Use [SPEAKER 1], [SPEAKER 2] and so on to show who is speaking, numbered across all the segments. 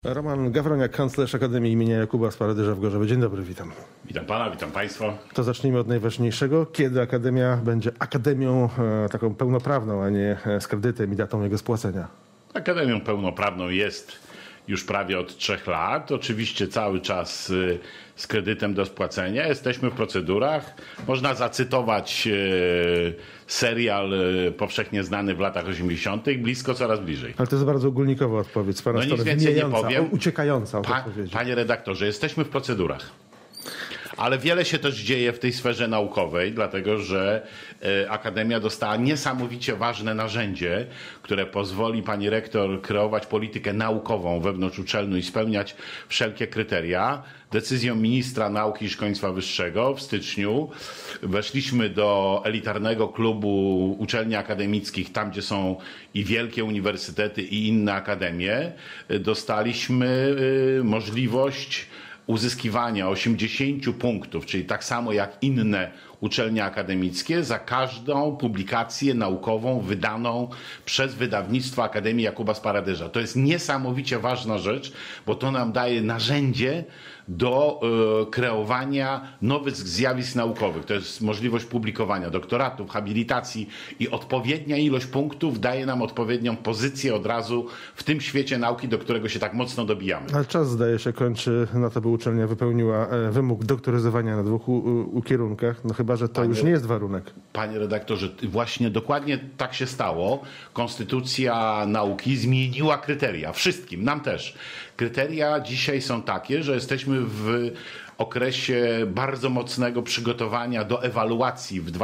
[SPEAKER 1] Roman Gawroniak, kanclerz Akademii imienia Jakuba Sparadyrza w Gorzowie. Dzień dobry, witam.
[SPEAKER 2] Witam pana, witam państwa.
[SPEAKER 1] To zacznijmy od najważniejszego. Kiedy Akademia będzie akademią taką pełnoprawną, a nie z kredytem i datą jego spłacenia?
[SPEAKER 2] Akademią pełnoprawną jest już prawie od 3 lat. Oczywiście cały czas z kredytem do spłacenia. Jesteśmy w procedurach. Można zacytować serial powszechnie znany w latach 80. Blisko, coraz bliżej.
[SPEAKER 1] Ale to jest bardzo ogólnikowa odpowiedź z pana
[SPEAKER 2] No nic
[SPEAKER 1] strony,
[SPEAKER 2] więcej nie powiem.
[SPEAKER 1] uciekająca od odpowiedzi.
[SPEAKER 2] Panie redaktorze, jesteśmy w procedurach. Ale wiele się też dzieje w tej sferze naukowej, dlatego że Akademia dostała niesamowicie ważne narzędzie, które pozwoli pani rektor kreować politykę naukową wewnątrz uczelni i spełniać wszelkie kryteria. Decyzją ministra nauki i szkolnictwa wyższego w styczniu weszliśmy do elitarnego klubu uczelni akademickich, tam gdzie są i wielkie uniwersytety i inne akademie. Dostaliśmy możliwość uzyskiwania 80 punktów, czyli tak samo jak inne uczelnie akademickie, za każdą publikację naukową wydaną przez wydawnictwo Akademii Jakuba Sparadyrza. To jest niesamowicie ważna rzecz, bo to nam daje narzędzie do kreowania nowych zjawisk naukowych. To jest możliwość publikowania doktoratów, habilitacji i odpowiednia ilość punktów daje nam odpowiednią pozycję od razu w tym świecie nauki, do którego się tak mocno dobijamy.
[SPEAKER 1] Ale czas, zdaje się, kończy na to, by uczelnia wypełniła wymóg doktoryzowania na 2 kierunkach. No chyba, że to już nie jest warunek.
[SPEAKER 2] Panie redaktorze, właśnie dokładnie tak się stało. Konstytucja nauki zmieniła kryteria. Wszystkim, nam też. Kryteria dzisiaj są takie, że jesteśmy w okresie bardzo mocnego przygotowania do ewaluacji w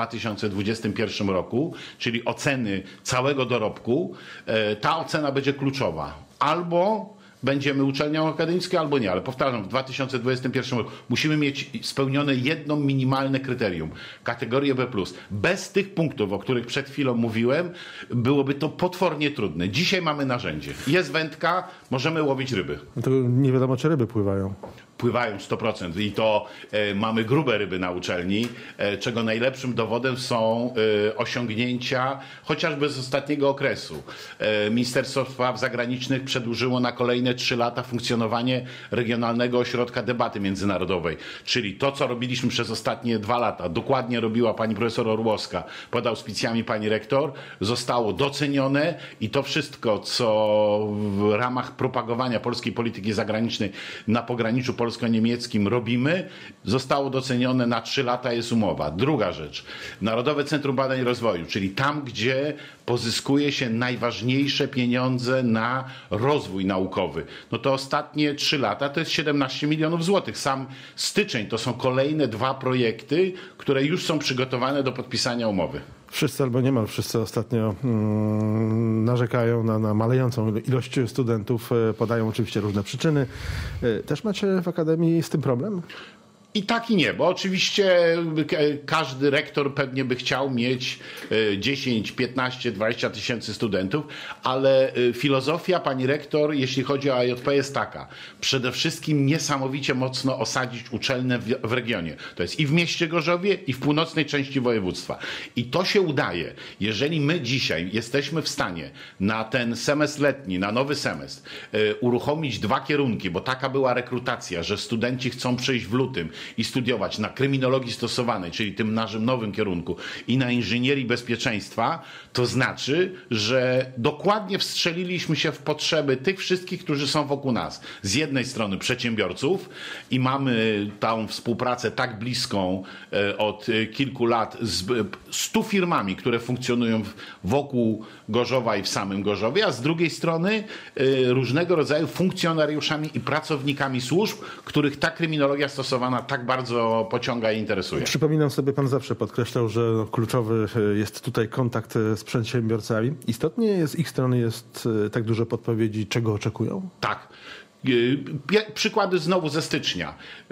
[SPEAKER 2] 2021 roku, czyli oceny całego dorobku. Ta ocena będzie kluczowa. Albo będziemy uczelnią akademicką, albo nie. Ale powtarzam, w 2021 roku musimy mieć spełnione jedno minimalne kryterium. Kategorię B+. Bez tych punktów, o których przed chwilą mówiłem, byłoby to potwornie trudne. Dzisiaj mamy narzędzie. Jest wędka, możemy łowić ryby.
[SPEAKER 1] No to nie wiadomo, czy ryby pływają.
[SPEAKER 2] Pływają 100% i to mamy grube ryby na uczelni, czego najlepszym dowodem są osiągnięcia chociażby z ostatniego okresu. Ministerstwo Spraw Zagranicznych przedłużyło na kolejne 3 lata funkcjonowanie Regionalnego Ośrodka Debaty Międzynarodowej, czyli to, co robiliśmy przez ostatnie 2 lata, dokładnie robiła pani profesor Orłowska, pod auspicjami pani rektor, zostało docenione i to wszystko, co w ramach propagowania polskiej polityki zagranicznej na pograniczu polsko-niemieckim robimy, zostało docenione na 3 lata, jest umowa. Druga rzecz, Narodowe Centrum Badań i Rozwoju, czyli tam, gdzie pozyskuje się najważniejsze pieniądze na rozwój naukowy. No to ostatnie 3 lata to jest 17 milionów złotych. Sam styczeń to są kolejne 2 projekty, które już są przygotowane do podpisania umowy.
[SPEAKER 1] Wszyscy albo niemal wszyscy ostatnio narzekają na malejącą ilość studentów, podają oczywiście różne przyczyny. Też macie w Akademii z tym problem?
[SPEAKER 2] I tak i nie, bo oczywiście każdy rektor pewnie by chciał mieć 10, 15, 20 tysięcy studentów, ale filozofia pani rektor, jeśli chodzi o AJP, jest taka. Przede wszystkim niesamowicie mocno osadzić uczelnię w regionie. To jest i w mieście Gorzowie, i w północnej części województwa. I to się udaje, jeżeli my dzisiaj jesteśmy w stanie na ten semestr letni, na nowy semestr uruchomić 2 kierunki, bo taka była rekrutacja, że studenci chcą przyjść w lutym i studiować na kryminologii stosowanej, czyli tym naszym nowym kierunku, i na inżynierii bezpieczeństwa, to znaczy, że dokładnie wstrzeliliśmy się w potrzeby tych wszystkich, którzy są wokół nas. Z jednej strony przedsiębiorców i mamy tą współpracę tak bliską od kilku lat z 100 firmami, które funkcjonują wokół Gorzowa i w samym Gorzowie, a z drugiej strony różnego rodzaju funkcjonariuszami i pracownikami służb, których ta kryminologia stosowana tak bardzo pociąga i interesuje.
[SPEAKER 1] Przypominam sobie, pan zawsze podkreślał, że kluczowy jest tutaj kontakt z przedsiębiorcami. Istotnie z ich strony jest tak dużo podpowiedzi, czego oczekują?
[SPEAKER 2] Tak. Przykłady znowu ze stycznia.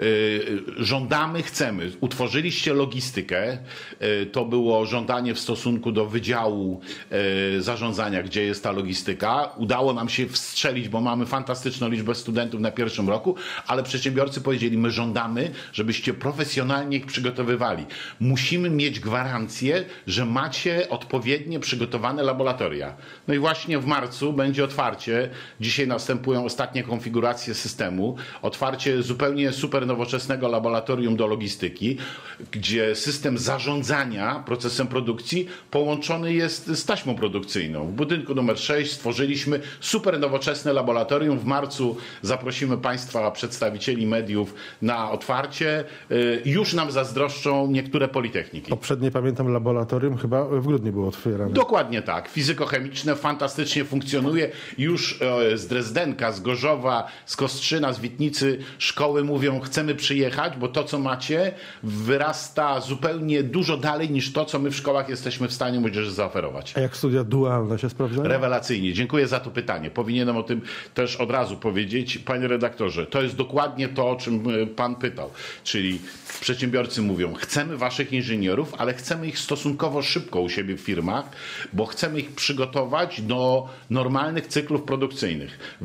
[SPEAKER 2] Żądamy, chcemy. Utworzyliście logistykę. To było żądanie w stosunku do Wydziału Zarządzania, gdzie jest ta logistyka. Udało nam się wstrzelić, bo mamy fantastyczną liczbę studentów na pierwszym roku, ale przedsiębiorcy powiedzieli, my żądamy, żebyście profesjonalnie ich przygotowywali. Musimy mieć gwarancję, że macie odpowiednie przygotowane laboratoria. No i właśnie w marcu będzie otwarcie. Dzisiaj następują ostatnie konfiguracje konfigurację systemu, otwarcie zupełnie super nowoczesnego laboratorium do logistyki, gdzie system zarządzania procesem produkcji połączony jest z taśmą produkcyjną. W budynku numer 6 stworzyliśmy super nowoczesne laboratorium. W marcu zaprosimy Państwa, przedstawicieli mediów, na otwarcie. Już nam zazdroszczą niektóre politechniki.
[SPEAKER 1] Poprzednie, pamiętam, laboratorium chyba w grudniu było otwierane.
[SPEAKER 2] Dokładnie tak. Fizykochemiczne fantastycznie funkcjonuje. Już z Drezdenka, z Gorzowa, z Kostrzyna, z Witnicy szkoły mówią, chcemy przyjechać, bo to, co macie, wyrasta zupełnie dużo dalej niż to, co my w szkołach jesteśmy w stanie młodzieży zaoferować.
[SPEAKER 1] A jak studia dualne się sprawdzają?
[SPEAKER 2] Rewelacyjnie. Dziękuję za to pytanie. Powinienem o tym też od razu powiedzieć. Panie redaktorze, to jest dokładnie to, o czym pan pytał. Czyli przedsiębiorcy mówią, chcemy waszych inżynierów, ale chcemy ich stosunkowo szybko u siebie w firmach, bo chcemy ich przygotować do normalnych cyklów produkcyjnych.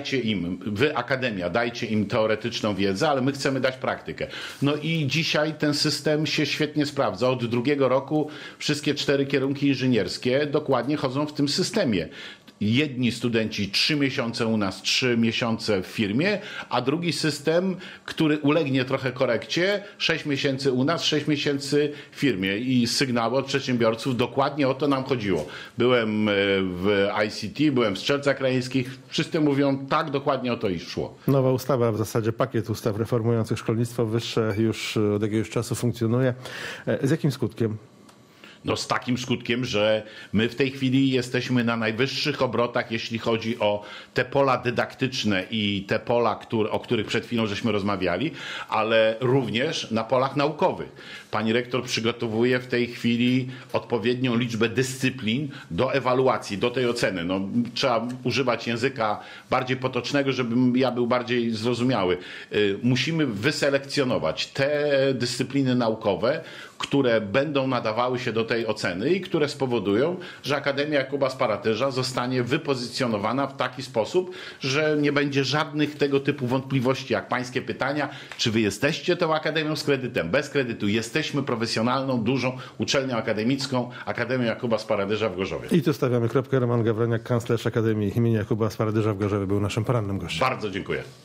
[SPEAKER 2] Wy akademia, dajcie im teoretyczną wiedzę, ale my chcemy dać praktykę. No i dzisiaj ten system się świetnie sprawdza. Od drugiego roku wszystkie 4 kierunki inżynierskie dokładnie chodzą w tym systemie. Jedni studenci 3 miesiące u nas, 3 miesiące w firmie, a drugi system, który ulegnie trochę korekcie, 6 miesięcy u nas, 6 miesięcy w firmie. I sygnały od przedsiębiorców, dokładnie o to nam chodziło. Byłem w ICT, byłem w Strzelcach Krajeńskich, wszyscy mówią, tak, dokładnie o to i szło.
[SPEAKER 1] Nowa ustawa, w zasadzie pakiet ustaw reformujących szkolnictwo wyższe już od jakiegoś czasu funkcjonuje. Z jakim skutkiem?
[SPEAKER 2] No z takim skutkiem, że my w tej chwili jesteśmy na najwyższych obrotach, jeśli chodzi o te pola dydaktyczne i te pola, o których przed chwilą żeśmy rozmawiali, ale również na polach naukowych. Pani rektor przygotowuje w tej chwili odpowiednią liczbę dyscyplin do ewaluacji, do tej oceny. No, trzeba używać języka bardziej potocznego, żebym ja był bardziej zrozumiały. Musimy wyselekcjonować te dyscypliny naukowe, które będą nadawały się do tej oceny i które spowodują, że Akademia Jakuba Sparaterza zostanie wypozycjonowana w taki sposób, że nie będzie żadnych tego typu wątpliwości, jak pańskie pytania, czy wy jesteście tą akademią z kredytem, bez kredytu. Jesteśmy profesjonalną, dużą uczelnią akademicką, Akademią Jakuba Sparaterza w Gorzowie.
[SPEAKER 1] I tu stawiamy kropkę. Roman Gawroniak, kanclerz Akademii imienia Jakuba Sparaterza w Gorzowie, był naszym porannym gościem.
[SPEAKER 2] Bardzo dziękuję.